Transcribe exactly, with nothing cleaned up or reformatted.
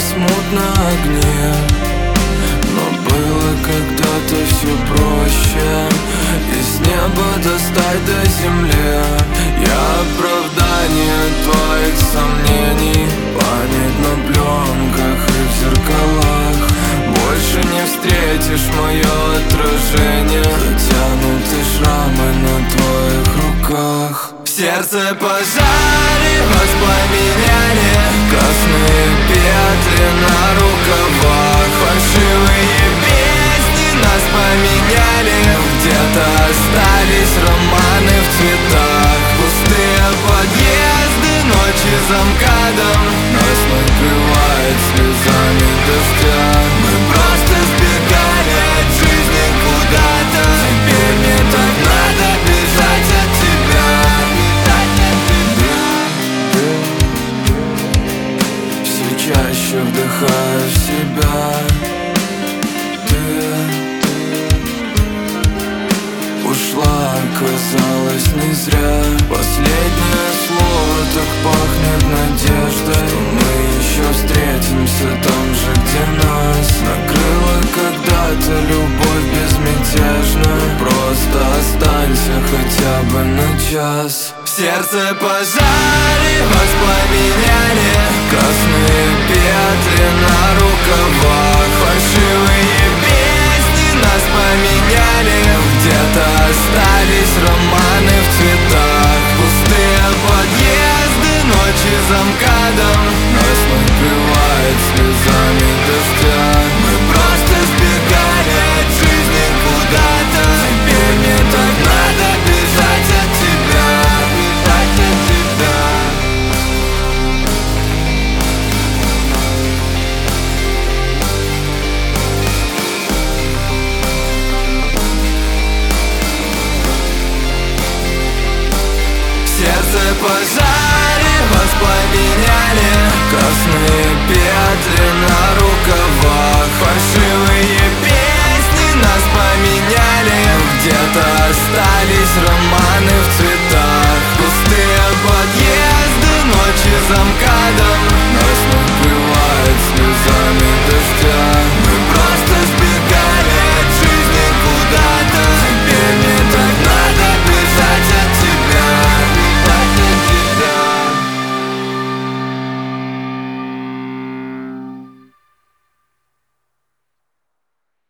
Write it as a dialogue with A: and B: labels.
A: смутно огни, но было когда-то все проще. Из неба достать до земли я оправдание твоих сомнений. Память на пленках и в зеркалах, больше не встретишь мое отражение. Затянуты шрамы на твоих руках. В сердце пожаре воспламеняли, красные петли на рукавах. Фальшивые песни нас поменяли, где-то остались романы в цветах. Пустые подъезды, ночи за МКАДом нас накрывает слезами дождя. Мы просто сбегали от жизни куда-то. Теперь мне так надо бежать от тебя. Все чаще вдыхаю в себя. Ты ушла, оказалось, не зря. Последнее слово так пахнет надеждой, что мы еще встретимся там же, где нас накрыла когда-то любовь безмятежная. Просто останься хотя бы на час. В сердце пожаре воспламеняли, красные петли на рукавах. Фальшивые песни нас поменяли, где-то остались романы в цветах. Пустые подъезды, ночи за МКАДом нас накрывает слезами дождя. Мы просто сбегали от жизни куда-то. Теперь мне так надо бежать от тебя, бежать от тебя. Сердце пожаре воспламеняли, красные петли на рукавах. Фальшивые